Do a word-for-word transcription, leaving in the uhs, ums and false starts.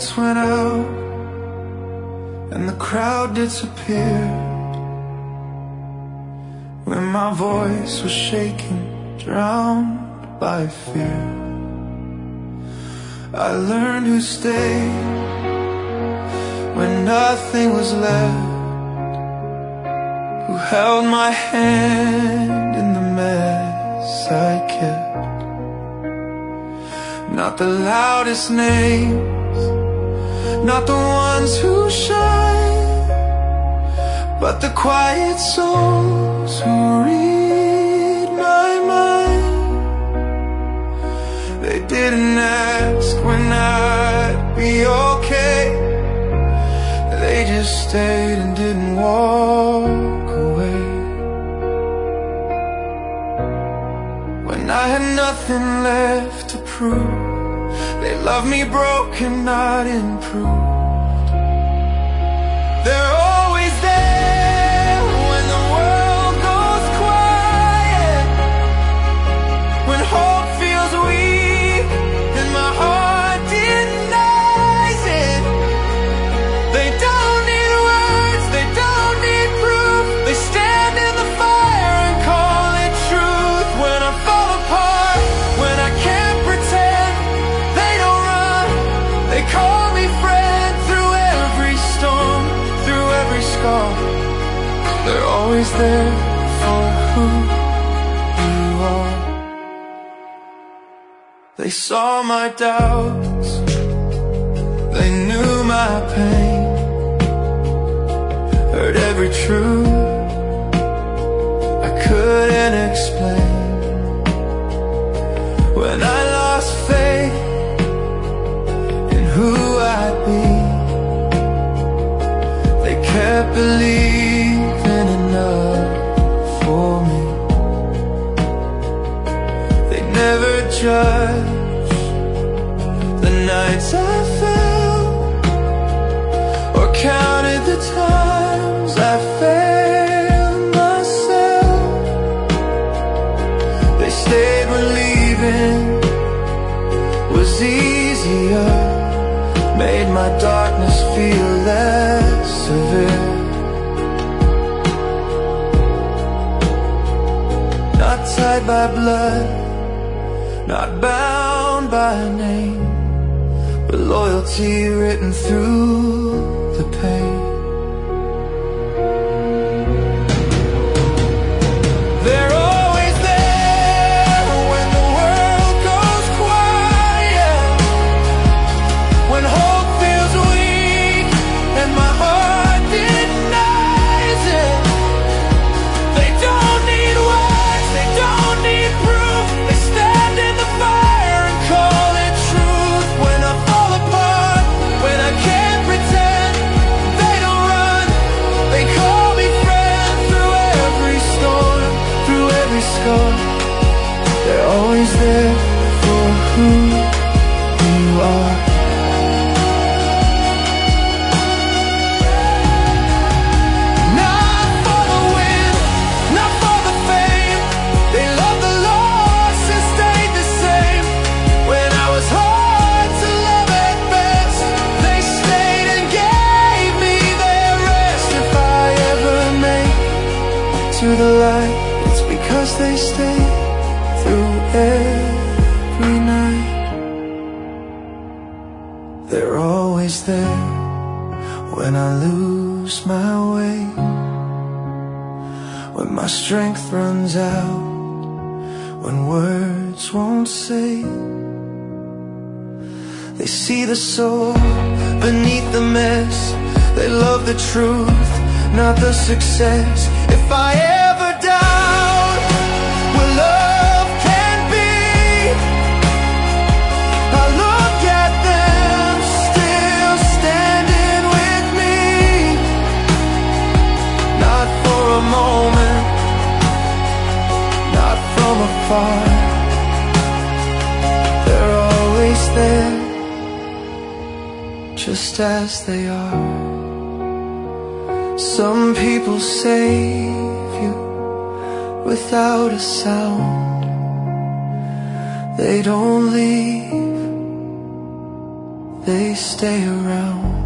lights went out and the crowd disappeared, when my voice was shaking, drowned by fear, I learned who stayed when nothing was left, who held my hand in the mess I kept. Not the loudest names, not the ones who shine, but the quiet souls who read my mind. They didn't ask when I'd be okay, they just stayed and didn't walk away. When I had nothing left to prove, they loved me broken, not improved. They're always there when the world goes quiet, when hope feels weak and my heart denies it. They don't need words, they don't need proof, they stand in the fire and call it truth. When I fall apart, when I can't pretend, they don't run, they call me friend. Through every storm, through every scar, they're always there for who you are. They saw my doubts, they knew my pain, heard every truth I couldn't explain. When I lost faith in who I'd be, they kept believing enough for me. They never judged the nights I fell, or counted the times I failed myself. They stayed when leaving was easier, made my darkness feel less severe. Not tied by blood, not bound by a name, but loyalty written through the pain. They're always there when the world goes quiet, when hope feels weak and my heart denies it. They don't need words, they don't need proof, they stand in the fire and call it truth. When I fall apart, when I can't pretend, they don't run, they call me friend. Through every storm, through every scar, they're always there for who you are. Not for the win, not for the fame, they loved the lost and stayed the same. When I was hard to love at best, they stayed and gave me their rest. If I ever make it to the light, it's because they stayed through every night. They're always there when I lose my way, when my strength runs out, when words won't say. They see the soul beneath the mess, they love the truth, not the success. If I ever doubt where love can be, I look at them still standing with me. Not for a moment, not from afar, they're always there, just as they are. Some people save you without a sound, they don't leave they stay around.